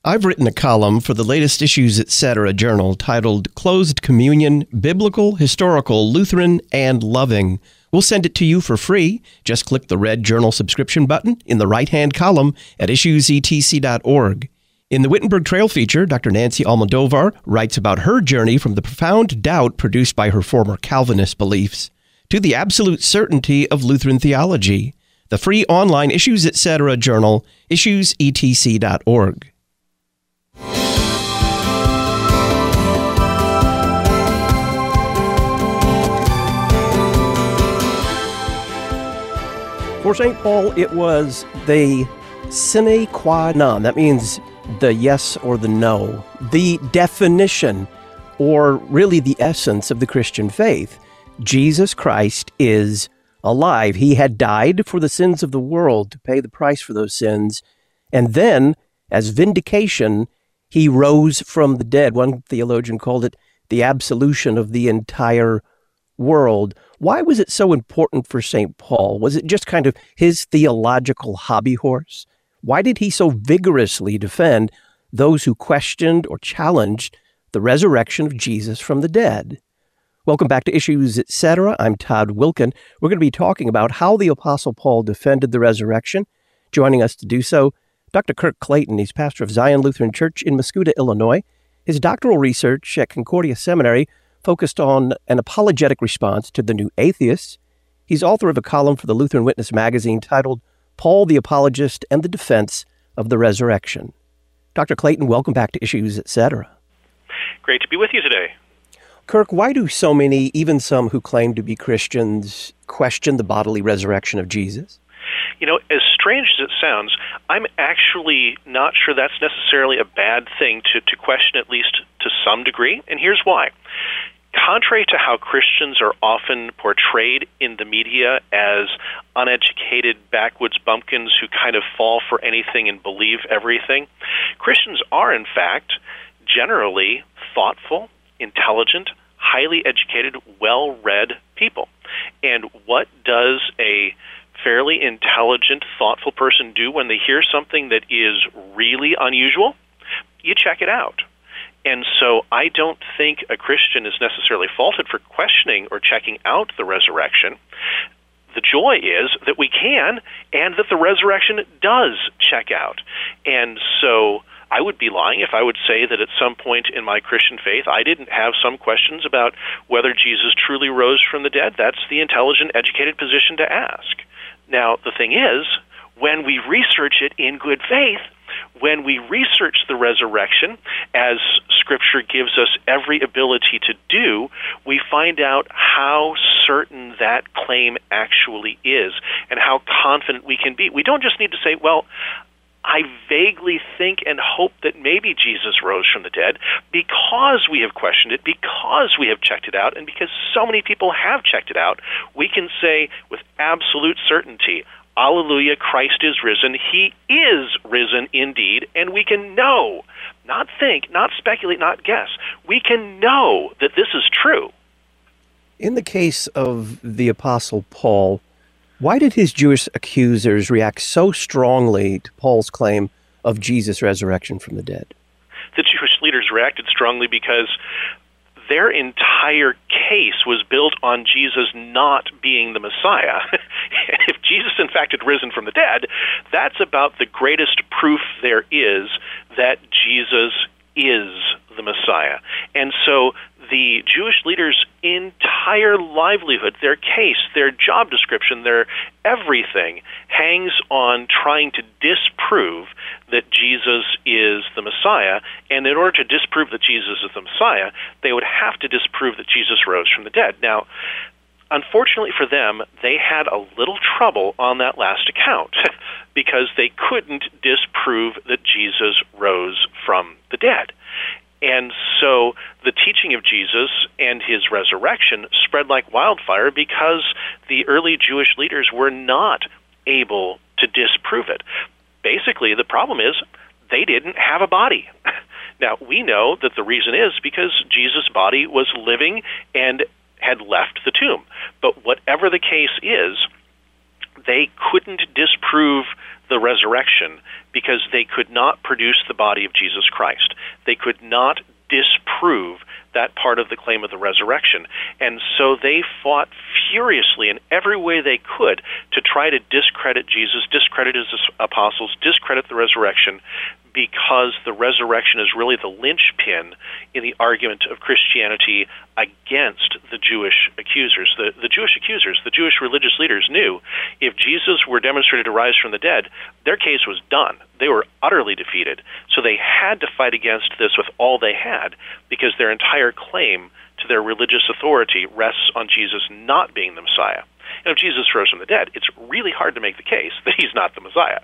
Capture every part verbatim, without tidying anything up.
I've written a column for the latest Issues Etc. journal titled Closed Communion, Biblical, Historical, Lutheran, and Loving. We'll send it to you for free. Just click the red journal subscription button in the right-hand column at issues e t c dot org. In the Wittenberg Trail feature, Doctor Nancy Almodovar writes about her journey from the profound doubt produced by her former Calvinist beliefs to the absolute certainty of Lutheran theology. The free online Issues Etc. journal, issues e t c dot org. For Saint Paul, it was the sine qua non. That means the yes or the no, the definition, or really the essence of the Christian faith. Jesus Christ is alive. He had died for the sins of the world to pay the price for those sins. And then, as vindication, he rose from the dead. One theologian called it the absolution of the entire world. Why was it so important for Saint Paul? Was it just kind of his theological hobby horse? Why did he so vigorously defend those who questioned or challenged the resurrection of Jesus from the dead? Welcome back to Issues Etc. I'm Todd Wilkin. We're going to be talking about how the Apostle Paul defended the resurrection. Joining us to do so, Doctor Kirk Clayton. He's pastor of Zion Lutheran Church in Mascoutah, Illinois. His doctoral research at Concordia Seminary focused on an apologetic response to the New Atheists. He's author of a column for the Lutheran Witness magazine titled Paul the Apologist and the Defense of the Resurrection. Doctor Clayton, welcome back to Issues Etc. Great to be with you today. Kirk, why do so many, even some who claim to be Christians, question the bodily resurrection of Jesus? You know, as strange as it sounds, I'm actually not sure that's necessarily a bad thing to, to question, at least to some degree, and here's why. Contrary to how Christians are often portrayed in the media as uneducated backwoods bumpkins who kind of fall for anything and believe everything, Christians are, in fact, generally thoughtful, intelligent, highly educated, well-read people. And what does a fairly intelligent, thoughtful person do when they hear something that is really unusual? You check it out. And so I don't think a Christian is necessarily faulted for questioning or checking out the resurrection. The joy is that we can, and that the resurrection does check out. And so I would be lying if I would say that at some point in my Christian faith I didn't have some questions about whether Jesus truly rose from the dead. That's the intelligent, educated position to ask. Now, the thing is, when we research it in good faith, when we research the resurrection, as Scripture gives us every ability to do, we find out how certain that claim actually is and how confident we can be. We don't just need to say, well, I vaguely think and hope that maybe Jesus rose from the dead, because we have questioned it, because we have checked it out, and because so many people have checked it out, we can say with absolute certainty, Alleluia, Christ is risen. He is risen indeed, and we can know, not think, not speculate, not guess. We can know that this is true. In the case of the Apostle Paul, why did his Jewish accusers react so strongly to Paul's claim of Jesus' resurrection from the dead? The Jewish leaders reacted strongly because their entire case was built on Jesus not being the Messiah. If Jesus, in fact, had risen from the dead, that's about the greatest proof there is that Jesus is the Messiah. And so the Jewish leaders' entire livelihood, their case, their job description, their everything hangs on trying to disprove that Jesus is the Messiah. And in order to disprove that Jesus is the Messiah, they would have to disprove that Jesus rose from the dead. Now, unfortunately for them, they had a little trouble on that last account because they couldn't disprove that Jesus rose from the dead. And so the teaching of Jesus and his resurrection spread like wildfire because the early Jewish leaders were not able to disprove it. Basically, the problem is they didn't have a body. Now, we know that the reason is because Jesus' body was living and had left the tomb. But whatever the case is, they couldn't disprove the resurrection because they could not produce the body of Jesus Christ. They could not disprove that part of the claim of the resurrection. And so they fought furiously in every way they could to try to discredit Jesus, discredit his apostles, discredit the resurrection, because the resurrection is really the linchpin in the argument of Christianity against the Jewish accusers. The, the Jewish accusers, the Jewish religious leaders knew if Jesus were demonstrated to rise from the dead, their case was done. They were utterly defeated. So they had to fight against this with all they had, because their entire claim to their religious authority rests on Jesus not being the Messiah. And if Jesus rose from the dead, it's really hard to make the case that he's not the Messiah.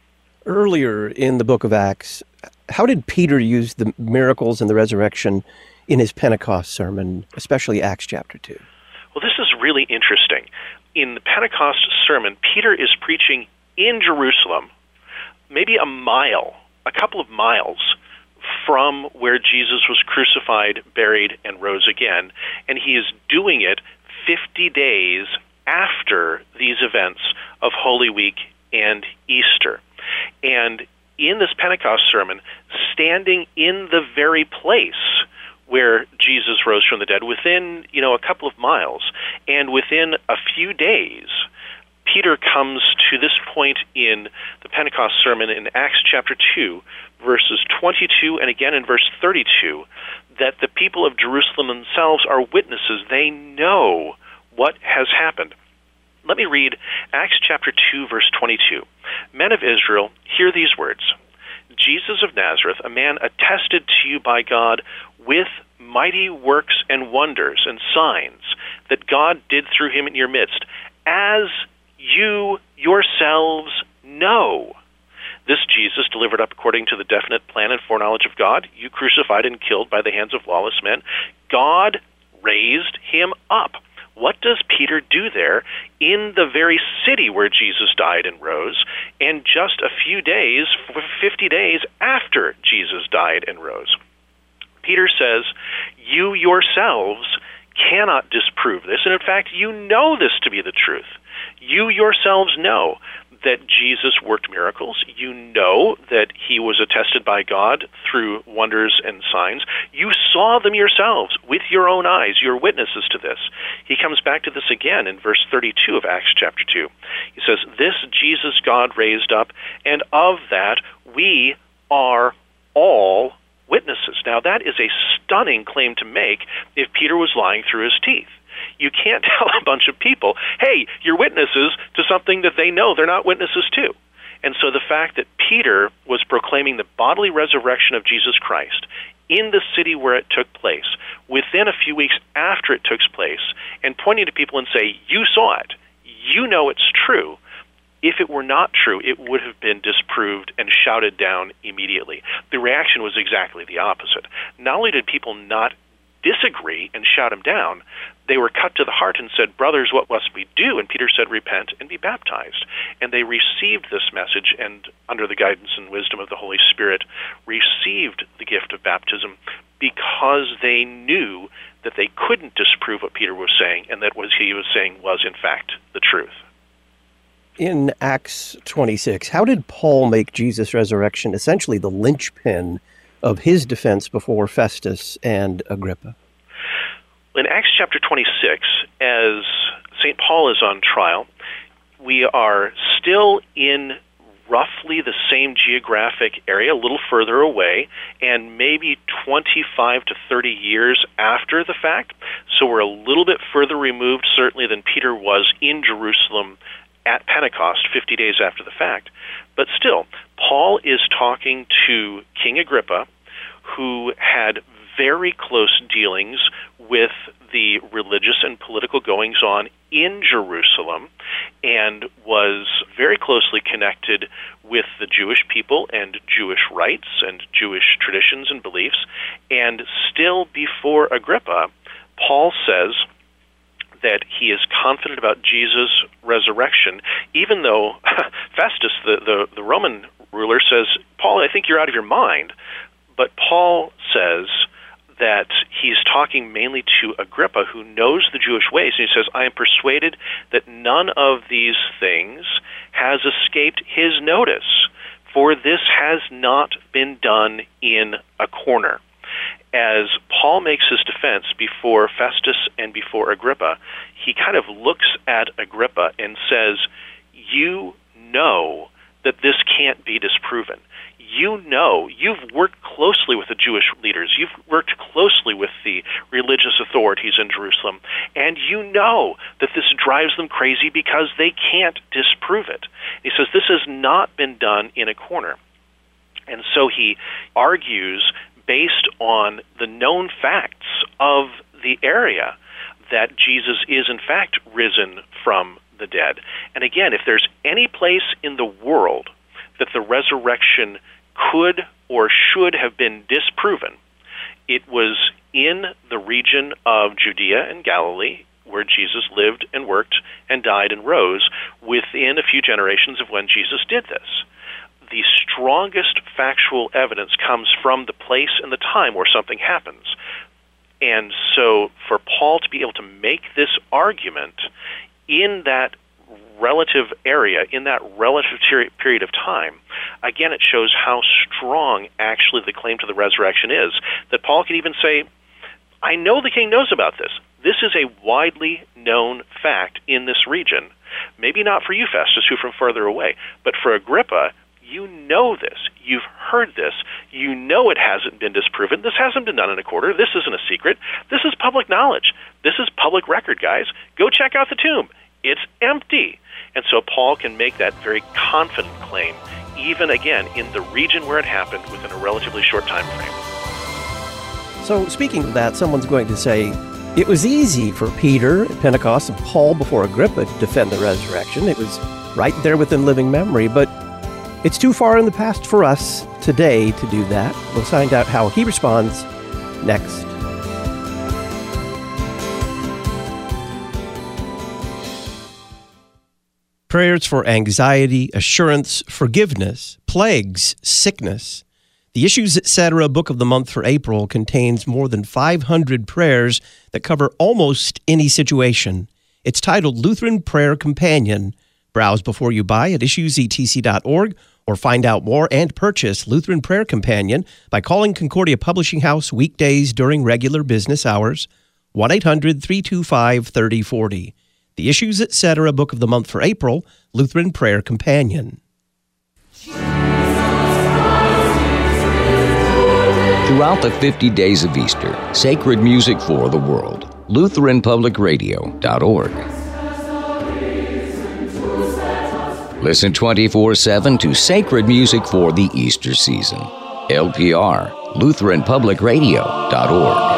Earlier in the book of Acts, how did Peter use the miracles and the resurrection in his Pentecost sermon, especially Acts chapter two? Well, this is really interesting. In the Pentecost sermon, Peter is preaching in Jerusalem, maybe a mile, a couple of miles from where Jesus was crucified, buried, and rose again, and he is doing it fifty days after these events of Holy Week and Easter. And in this Pentecost sermon, standing in the very place where Jesus rose from the dead, within, you know, a couple of miles, and within a few days, Peter comes to this point in the Pentecost sermon in Acts chapter two, verses twenty-two and again in verse thirty-two, that the people of Jerusalem themselves are witnesses. They know what has happened. Let me read Acts chapter two, verse twenty-two. Men of Israel, hear these words. Jesus of Nazareth, a man attested to you by God with mighty works and wonders and signs that God did through him in your midst, as you yourselves know. This Jesus, delivered up according to the definite plan and foreknowledge of God, you crucified and killed by the hands of lawless men. God raised him up. What does Peter do there in the very city where Jesus died and rose, and just a few days, fifty days after Jesus died and rose? Peter says, you yourselves cannot disprove this, and in fact, you know this to be the truth. You yourselves know that Jesus worked miracles. You know that he was attested by God through wonders and signs. You saw them yourselves with your own eyes. You're witnesses to this. He comes back to this again in verse thirty-two of Acts chapter two. He says, this Jesus God raised up, and of that we are all witnesses. Now that is a stunning claim to make if Peter was lying through his teeth. You can't tell a bunch of people, hey, you're witnesses to something that they know they're not witnesses to. And so the fact that Peter was proclaiming the bodily resurrection of Jesus Christ in the city where it took place, within a few weeks after it took place, and pointing to people and say, you saw it, you know it's true. If it were not true, it would have been disproved and shouted down immediately. The reaction was exactly the opposite. Not only did people not disagree and shout him down, they were cut to the heart and said, brothers, what must we do? And Peter said, repent and be baptized. And they received this message, and under the guidance and wisdom of the Holy Spirit, received the gift of baptism because they knew that they couldn't disprove what Peter was saying, and that what he was saying was, in fact, the truth. In Acts twenty-six, how did Paul make Jesus' resurrection essentially the linchpin of his defense before Festus and Agrippa? In Acts chapter twenty-six, as Saint Paul is on trial, we are still in roughly the same geographic area, a little further away, and maybe twenty-five to thirty years after the fact. So we're a little bit further removed, certainly, than Peter was in Jerusalem at Pentecost, fifty days after the fact. But still, Paul is talking to King Agrippa, who had very close dealings with the religious and political goings-on in Jerusalem, and was very closely connected with the Jewish people and Jewish rites and Jewish traditions and beliefs. And still before Agrippa, Paul says that he is confident about Jesus' resurrection, even though Festus, the, the, the Roman ruler, says, Paul, I think you're out of your mind. But Paul says that he's talking mainly to Agrippa, who knows the Jewish ways, and he says, I am persuaded that none of these things has escaped his notice, for this has not been done in a corner. As Paul makes his defense before Festus and before Agrippa, he kind of looks at Agrippa and says, you know that this can't be disproven. You know, you've worked closely with the Jewish leaders, you've worked closely with the religious authorities in Jerusalem, and you know that this drives them crazy because they can't disprove it. He says this has not been done in a corner. And so he argues, based on the known facts of the area, that Jesus is in fact risen from the dead. And again, if there's any place in the world that the resurrection could or should have been disproven, it was in the region of Judea and Galilee, where Jesus lived and worked and died and rose, within a few generations of when Jesus did this. The strongest factual evidence comes from the place and the time where something happens. And so for Paul to be able to make this argument in that relative area, in that relative ter- period of time, again, it shows how strong actually the claim to the resurrection is, that Paul can even say, I know the king knows about this. This is a widely known fact in this region. Maybe not for you, Festus, who from further away, but for Agrippa, you know this. You've heard this. You know it hasn't been disproven. This hasn't been done in a quarter. This isn't a secret. This is public knowledge. This is public record, guys. Go check out the tomb. It's empty. And so Paul can make that very confident claim, even again in the region where it happened within a relatively short time frame. So speaking of that, someone's going to say, it was easy for Peter at Pentecost and Paul before Agrippa to defend the resurrection. It was right there within living memory, but it's too far in the past for us today to do that. We'll find out how he responds next. Prayers for anxiety, assurance, forgiveness, plagues, sickness. The Issues Etc. Book of the Month for April contains more than five hundred prayers that cover almost any situation. It's titled Lutheran Prayer Companion. Browse before you buy at issues e t c dot org or find out more and purchase Lutheran Prayer Companion by calling Concordia Publishing House weekdays during regular business hours, one eight hundred, three two five, three oh four oh. The Issues Etc. Book of the Month for April, Lutheran Prayer Companion. Throughout the fifty days of Easter, sacred music for the world. Lutheran Public Radio dot org. Listen twenty-four seven to sacred music for the Easter season. L P R, Lutheran Public Radio dot org.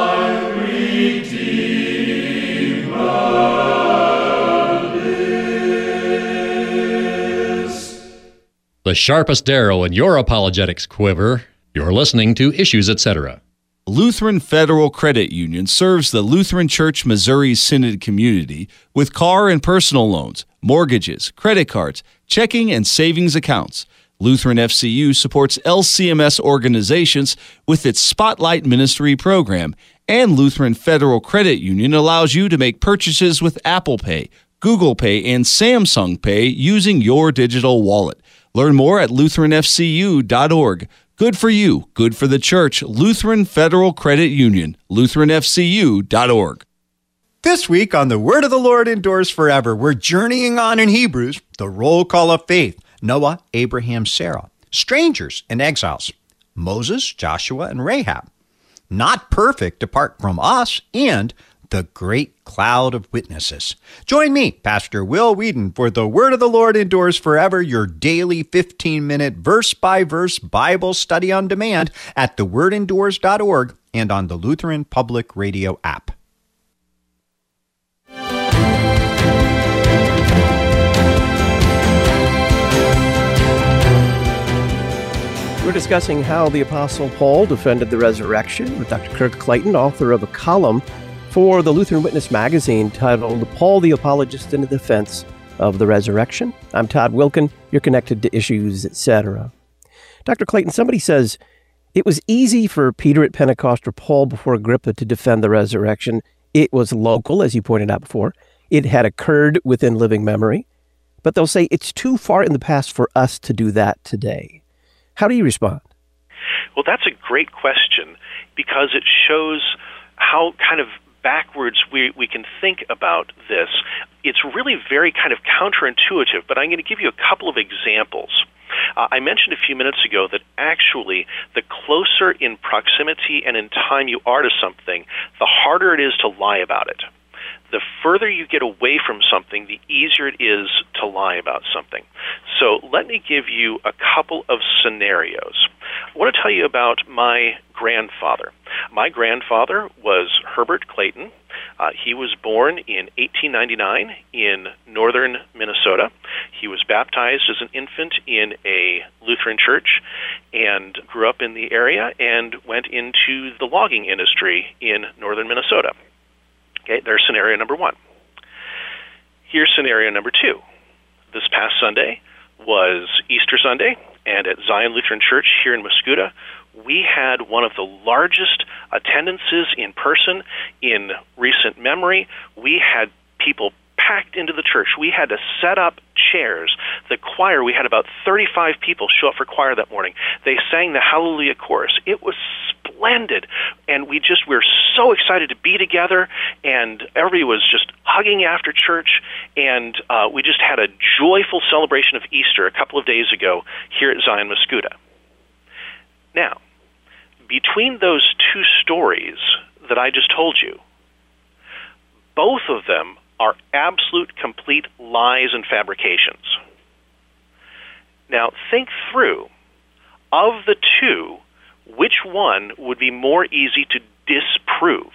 The sharpest arrow in your apologetics quiver. You're listening to Issues Etc. Lutheran Federal Credit Union serves the Lutheran Church Missouri Synod community with car and personal loans, mortgages, credit cards, checking and savings accounts. Lutheran F C U supports L C M S organizations with its Spotlight Ministry program, and Lutheran Federal Credit Union allows you to make purchases with Apple Pay, Google Pay, and Samsung Pay using your digital wallet. Learn more at Lutheran F C U dot org. Good for you, good for the church. Lutheran Federal Credit Union, Lutheran F C U dot org. This week on The Word of the Lord Endures Forever, we're journeying on in Hebrews, the roll call of faith, Noah, Abraham, Sarah, strangers and exiles, Moses, Joshua, and Rahab, not perfect apart from us, and the great cloud of witnesses. Join me, Pastor Will Whedon, for The Word of the Lord Endures Forever, your daily fifteen-minute verse-by-verse Bible study on demand at the word endures dot org and on the Lutheran Public Radio app. We're discussing how the Apostle Paul defended the resurrection with Doctor Kirk Clayton, author of a column for the Lutheran Witness magazine titled Paul the Apologist in the Defense of the Resurrection. I'm Todd Wilkin. You're connected to Issues Etc. Doctor Clayton, somebody says, It was easy for Peter at Pentecost or Paul before Agrippa to defend the resurrection. It was local, as you pointed out before. It had occurred within living memory. But they'll say it's too far in the past for us to do that today. How do you respond? Well, that's a great question because it shows how kind of backwards we, we can think about this. It's really very kind of counterintuitive, but I'm going to give you a couple of examples. Uh, I mentioned a few minutes ago that actually the closer in proximity and in time you are to something, the harder it is to lie about it. The further you get away from something, the easier it is to lie about something. So let me give you a couple of scenarios. I want to tell you about my grandfather. My grandfather was Herbert Clayton. Uh, he was born in eighteen ninety-nine in northern Minnesota. He was baptized as an infant in a Lutheran church and grew up in the area and went into the logging industry in northern Minnesota. Okay, there's scenario number one. Here's scenario number two. This past Sunday was Easter Sunday, and at Zion Lutheran Church here in Muscuda, we had one of the largest attendances in person in recent memory. We had people packed into the church. We had to set up chairs. The choir, we had about thirty-five people show up for choir that morning. They sang the Hallelujah chorus. It was splendid, and we just we were so excited to be together, and everybody was just hugging after church, and uh, we just had a joyful celebration of Easter a couple of days ago here at Zion Muscuda. Now, between those two stories that I just told you, both of them are absolute, complete lies and fabrications. Now, think through, of the two, which one would be more easy to disprove?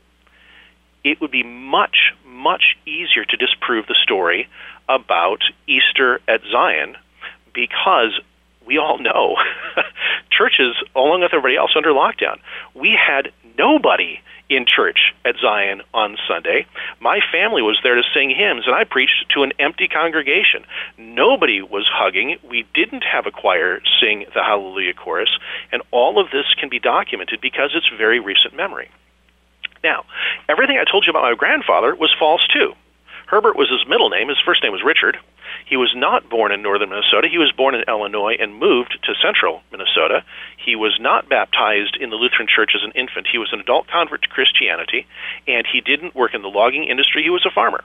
It would be much, much easier to disprove the story about Easter at Zion because we all know churches, along with everybody else, under lockdown. We had nobody in church at Zion on Sunday. My family was there to sing hymns, and I preached to an empty congregation. Nobody was hugging. We didn't have a choir sing the Hallelujah chorus, and all of this can be documented because it's very recent memory. Now, everything I told you about my grandfather was false, too. Herbert was his middle name. His first name was Richard. He was not born in northern Minnesota. He was born in Illinois and moved to central Minnesota. He was not baptized in the Lutheran Church as an infant. He was an adult convert to Christianity, and he didn't work in the logging industry. He was a farmer.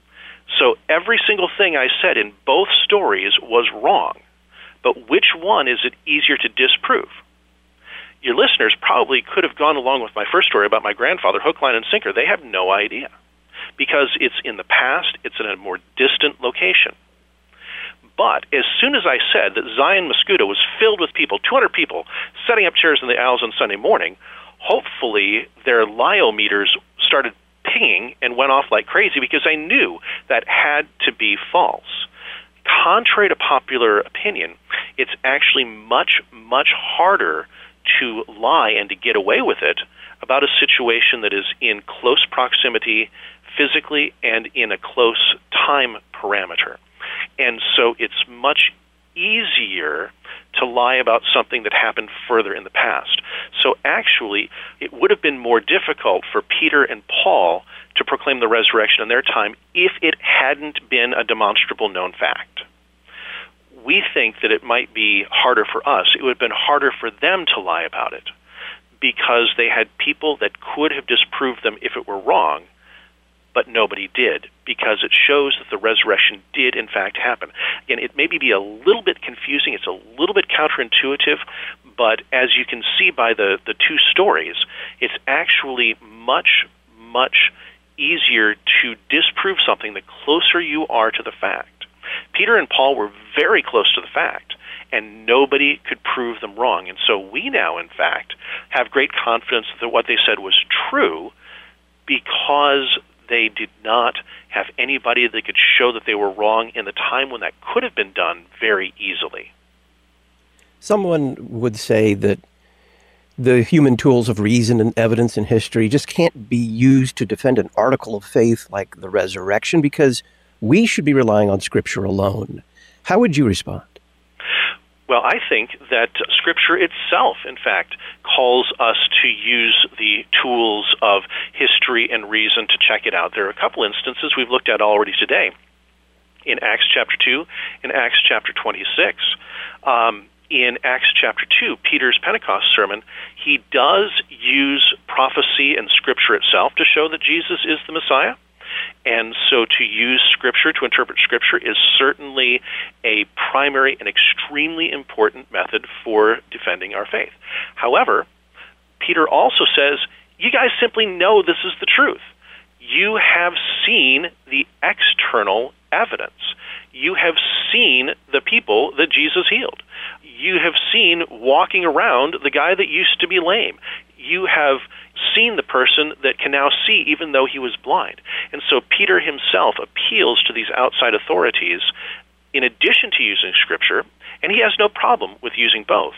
So every single thing I said in both stories was wrong. But which one is it easier to disprove? Your listeners probably could have gone along with my first story about my grandfather, hook, line, and sinker. They have no idea because it's in the past, it's in a more distant location. But as soon as I said that Zion Muscuda was filled with people, two hundred people, setting up chairs in the aisles on Sunday morning, hopefully their Lyle meters started pinging and went off like crazy because I knew that had to be false. Contrary to popular opinion, it's actually much, much harder to lie and to get away with it about a situation that is in close proximity physically and in a close time parameter. And so it's much easier to lie about something that happened further in the past. So actually, it would have been more difficult for Peter and Paul to proclaim the resurrection in their time if it hadn't been a demonstrable known fact. We think that it might be harder for us. It would have been harder for them to lie about it because they had people that could have disproved them if it were wrong, but nobody did, because it shows that the resurrection did, in fact, happen. Again, it may be a little bit confusing, it's a little bit counterintuitive, but as you can see by the, the two stories, it's actually much, much easier to disprove something the closer you are to the fact. Peter and Paul were very close to the fact, and nobody could prove them wrong. And so we now, in fact, have great confidence that what they said was true because they did not have anybody that could show that they were wrong in the time when that could have been done very easily. Someone would say that the human tools of reason and evidence in history just can't be used to defend an article of faith like the resurrection because we should be relying on Scripture alone. How would you respond? Well, I think that Scripture itself, in fact, calls us to use the tools of history and reason to check it out. There are a couple instances we've looked at already today in Acts chapter two and Acts chapter twenty-six. Um, in Acts chapter two, Peter's Pentecost sermon, he does use prophecy and Scripture itself to show that Jesus is the Messiah. And so to use Scripture, to interpret Scripture, is certainly a primary and extremely important method for defending our faith. However, Peter also says, you guys simply know this is the truth. You have seen the external evidence. You have seen the people that Jesus healed. You have seen walking around the guy that used to be lame. You have seen the person that can now see even though he was blind. And so Peter himself appeals to these outside authorities in addition to using Scripture, and he has no problem with using both.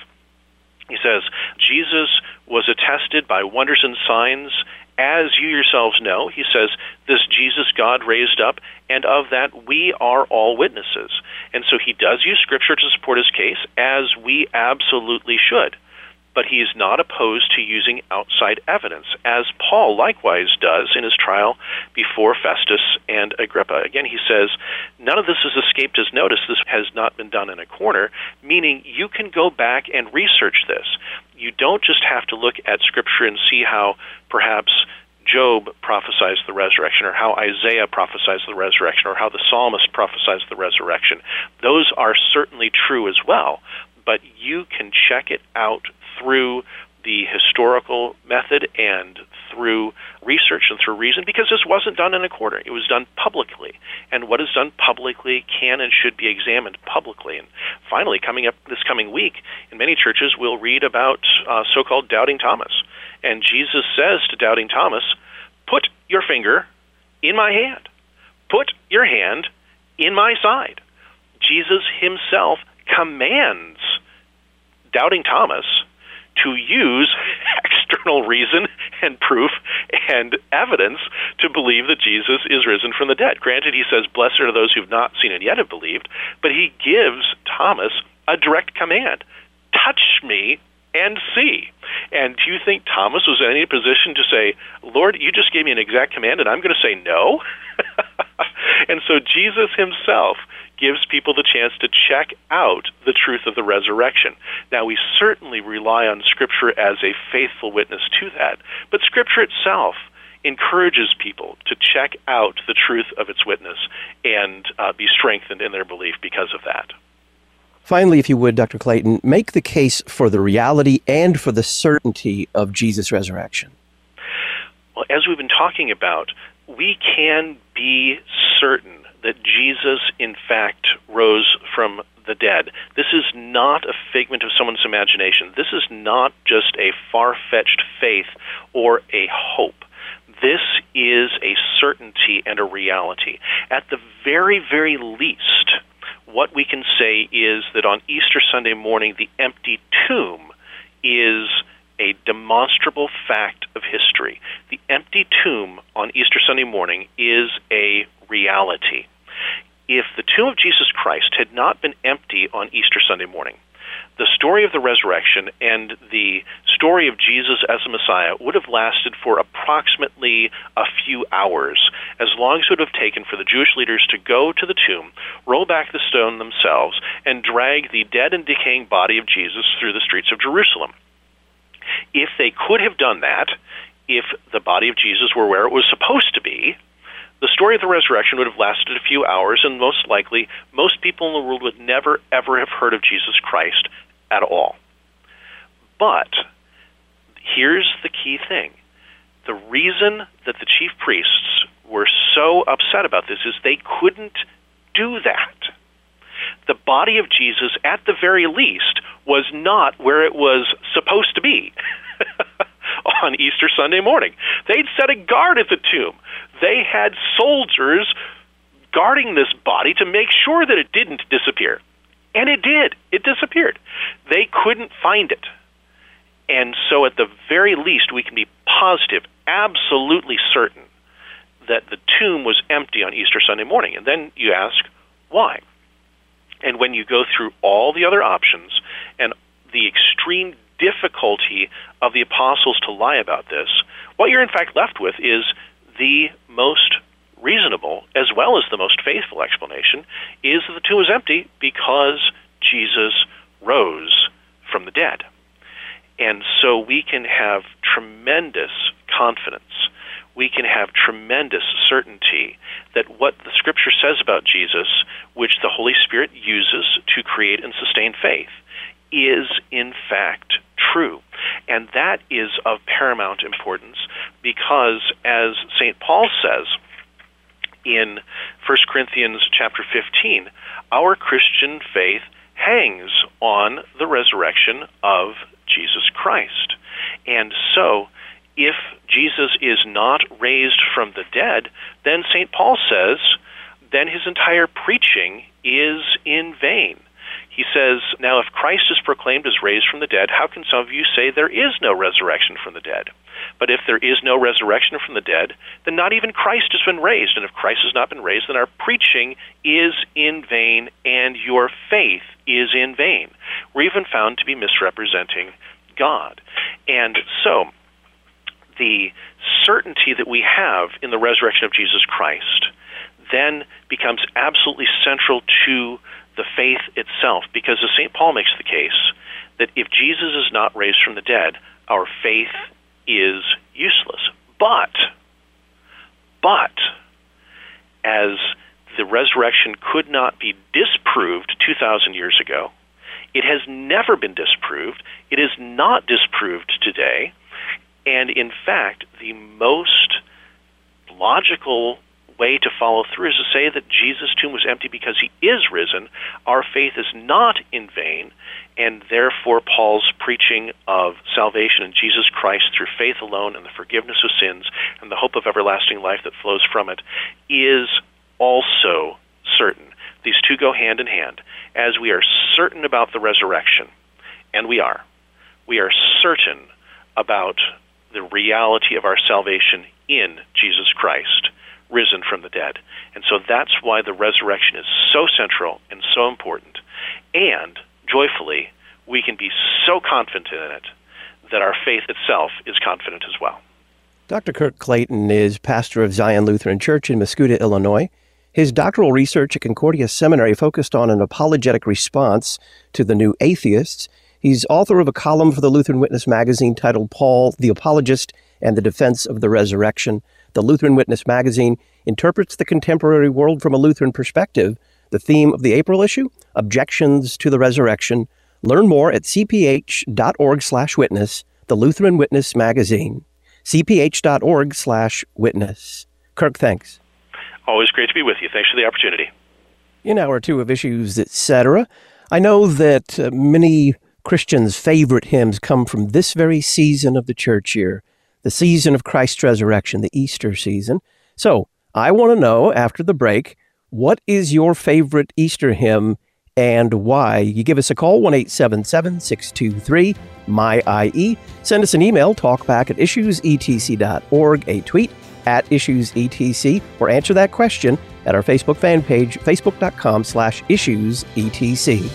He says, Jesus was attested by wonders and signs, as you yourselves know. He says, this Jesus God raised up, and of that we are all witnesses. And so he does use Scripture to support his case, as we absolutely should. But he is not opposed to using outside evidence, as Paul likewise does in his trial before Festus and Agrippa. Again, he says, none of this has escaped his notice. This has not been done in a corner, meaning you can go back and research this. You don't just have to look at Scripture and see how perhaps Job prophesies the resurrection, or how Isaiah prophesies the resurrection, or how the psalmist prophesies the resurrection. Those are certainly true as well, but you can check it out through the historical method and through research and through reason, because this wasn't done in a corner. It was done publicly. And what is done publicly can and should be examined publicly. And finally, coming up this coming week, in many churches, we'll read about uh, so-called Doubting Thomas. And Jesus says to Doubting Thomas, put your finger in my hand. Put your hand in my side. Jesus himself commands Doubting Thomas to use external reason and proof and evidence to believe that Jesus is risen from the dead. Granted, he says, blessed are those who have not seen and yet have believed, but he gives Thomas a direct command. Touch me and see. And do you think Thomas was in any position to say, Lord, you just gave me an exact command and I'm going to say no? And so Jesus himself gives people the chance to check out the truth of the resurrection. Now, we certainly rely on Scripture as a faithful witness to that, but Scripture itself encourages people to check out the truth of its witness and uh, be strengthened in their belief because of that. Finally, if you would, Doctor Clayton, make the case for the reality and for the certainty of Jesus' resurrection. Well, as we've been talking about, we can be certain that Jesus, in fact, rose from the dead. This is not a figment of someone's imagination. This is not just a far-fetched faith or a hope. This is a certainty and a reality. At the very, very least, what we can say is that on Easter Sunday morning, the empty tomb is a demonstrable fact of history. The empty tomb on Easter Sunday morning is a reality. If the tomb of Jesus Christ had not been empty on Easter Sunday morning, the story of the resurrection and the story of Jesus as a Messiah would have lasted for approximately a few hours, as long as it would have taken for the Jewish leaders to go to the tomb, roll back the stone themselves, and drag the dead and decaying body of Jesus through the streets of Jerusalem. If they could have done that, if the body of Jesus were where it was supposed to be, the story of the resurrection would have lasted a few hours, and most likely, most people in the world would never, ever have heard of Jesus Christ at all. But here's the key thing. The reason that the chief priests were so upset about this is they couldn't do that. The body of Jesus, at the very least, was not where it was supposed to be on Easter Sunday morning. They'd set a guard at the tomb. They had soldiers guarding this body to make sure that it didn't disappear. And it did. It disappeared. They couldn't find it. And so at the very least, we can be positive, absolutely certain, that the tomb was empty on Easter Sunday morning. And then you ask, why? And when you go through all the other options, the extreme difficulty of the apostles to lie about this, what you're in fact left with is the most reasonable as well as the most faithful explanation is that the tomb was empty because Jesus rose from the dead. And so we can have tremendous confidence. We can have tremendous certainty that what the Scripture says about Jesus, which the Holy Spirit uses to create and sustain faith, is in fact true. And that is of paramount importance because, as Saint Paul says in First Corinthians chapter fifteen, our Christian faith hangs on the resurrection of Jesus Christ. And so, if Jesus is not raised from the dead, then Saint Paul says, then his entire preaching is in vain. He says, now if Christ is proclaimed as raised from the dead, how can some of you say there is no resurrection from the dead? But if there is no resurrection from the dead, then not even Christ has been raised. And if Christ has not been raised, then our preaching is in vain and your faith is in vain. We're even found to be misrepresenting God. And so, the certainty that we have in the resurrection of Jesus Christ then becomes absolutely central to the faith itself, because as Saint Paul makes the case, that if Jesus is not raised from the dead, our faith is useless. But, but, as the resurrection could not be disproved two thousand years ago, it has never been disproved. It is not disproved today. And in fact, the most logical way to follow through is to say that Jesus' tomb was empty because he is risen. Our faith is not in vain, and therefore Paul's preaching of salvation in Jesus Christ through faith alone and the forgiveness of sins and the hope of everlasting life that flows from it is also certain. These two go hand in hand. As we are certain about the resurrection, and we are, we are certain about the reality of our salvation in Jesus Christ, risen from the dead. And so that's why the resurrection is so central and so important. And, joyfully, we can be so confident in it that our faith itself is confident as well. Doctor Kirk Clayton is pastor of Zion Lutheran Church in Mascoutah, Illinois. His doctoral research at Concordia Seminary focused on an apologetic response to the New Atheists. He's author of a column for the Lutheran Witness magazine titled Paul the Apologist and the Defense of the Resurrection. The Lutheran Witness magazine interprets the contemporary world from a Lutheran perspective. The theme of the April issue, Objections to the Resurrection. Learn more at cph.org slash witness, the Lutheran Witness magazine. cph.org slash witness. Kirk, thanks. Always great to be with you. Thanks for the opportunity. In hour two of Issues, et cetera, I know that uh, many Christians' favorite hymns come from this very season of the church year, the season of Christ's resurrection, the Easter season. So I want to know, after the break, what is your favorite Easter hymn and why? You give us a call, one eight seven seven, six two three, M Y I E. Send us an email, talkback at issues e t c dot org, a tweet at issuesetc, or answer that question at our Facebook fan page, facebook.com slash issuesetc.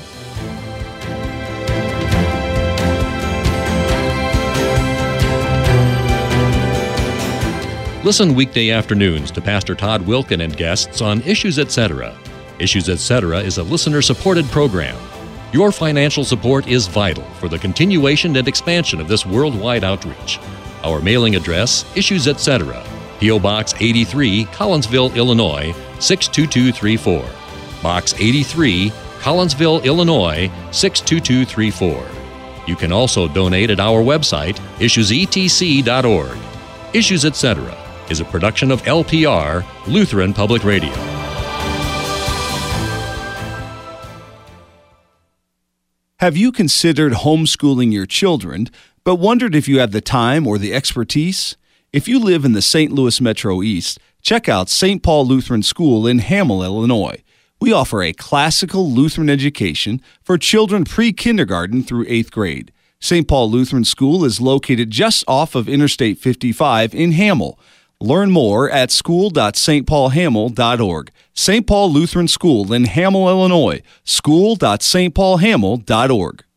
Listen weekday afternoons to Pastor Todd Wilken and guests on Issues et cetera. Issues et cetera is a listener-supported program. Your financial support is vital for the continuation and expansion of this worldwide outreach. Our mailing address, Issues et cetera, P O. Box eighty-three, Collinsville, Illinois, six two two three four. Box eighty-three, Collinsville, Illinois, six two two three four. You can also donate at our website, issues e t c dot org. Issues et cetera is a production of L P R, Lutheran Public Radio. Have you considered homeschooling your children, but wondered if you have the time or the expertise? If you live in the Saint Louis Metro East, check out Saint Paul Lutheran School in Hamel, Illinois. We offer a classical Lutheran education for children pre-kindergarten through eighth grade. Saint Paul Lutheran School is located just off of Interstate fifty-five in Hamel. Learn more at school dot s t paul hamel dot org. Saint Paul Lutheran School in Hamel, Illinois. school dot s t paul hamel dot org.